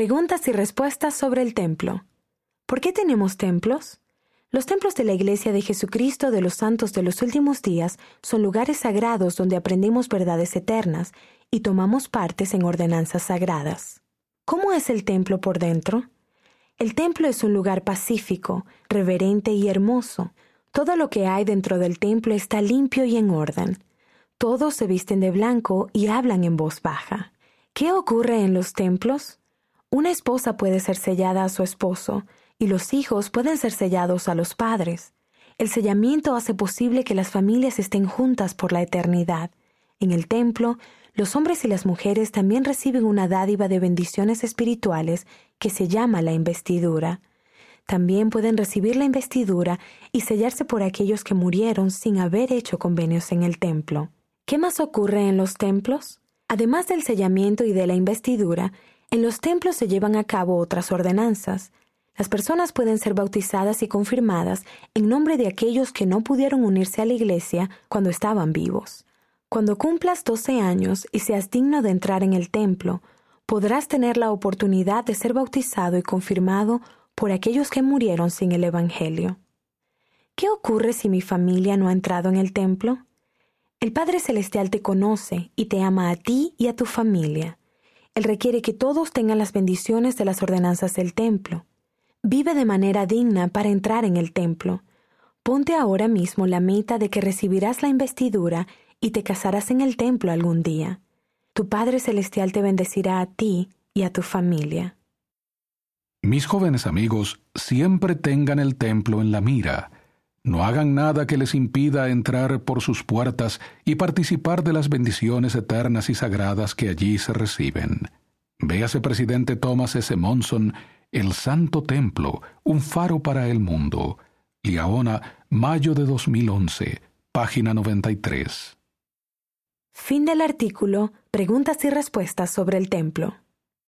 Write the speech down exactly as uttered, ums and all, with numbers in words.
Preguntas y respuestas sobre el templo. ¿Por qué tenemos templos? Los templos de la Iglesia de Jesucristo de los Santos de los Últimos Días son lugares sagrados donde aprendemos verdades eternas y tomamos partes en ordenanzas sagradas. ¿Cómo es el templo por dentro? El templo es un lugar pacífico, reverente y hermoso. Todo lo que hay dentro del templo está limpio y en orden. Todos se visten de blanco y hablan en voz baja. ¿Qué ocurre en los templos? Una esposa puede ser sellada a su esposo, y los hijos pueden ser sellados a los padres. El sellamiento hace posible que las familias estén juntas por la eternidad. En el templo, los hombres y las mujeres también reciben una dádiva de bendiciones espirituales que se llama la investidura. También pueden recibir la investidura y sellarse por aquellos que murieron sin haber hecho convenios en el templo. ¿Qué más ocurre en los templos? Además del sellamiento y de la investidura, en los templos se llevan a cabo otras ordenanzas. Las personas pueden ser bautizadas y confirmadas en nombre de aquellos que no pudieron unirse a la iglesia cuando estaban vivos. Cuando cumplas doce años y seas digno de entrar en el templo, podrás tener la oportunidad de ser bautizado y confirmado por aquellos que murieron sin el Evangelio. ¿Qué ocurre si mi familia no ha entrado en el templo? El Padre Celestial te conoce y te ama a ti y a tu familia. Él requiere que todos tengan las bendiciones de las ordenanzas del templo. Vive de manera digna para entrar en el templo. Ponte ahora mismo la meta de que recibirás la investidura y te casarás en el templo algún día. Tu Padre Celestial te bendecirá a ti y a tu familia. Mis jóvenes amigos, siempre tengan el templo en la mira. No hagan nada que les impida entrar por sus puertas y participar de las bendiciones eternas y sagradas que allí se reciben. Véase presidente Thomas S. Monson, El Santo Templo, un faro para el mundo. Liaona, mayo de dos mil once, página noventa y tres. Fin del artículo Preguntas y respuestas sobre el templo.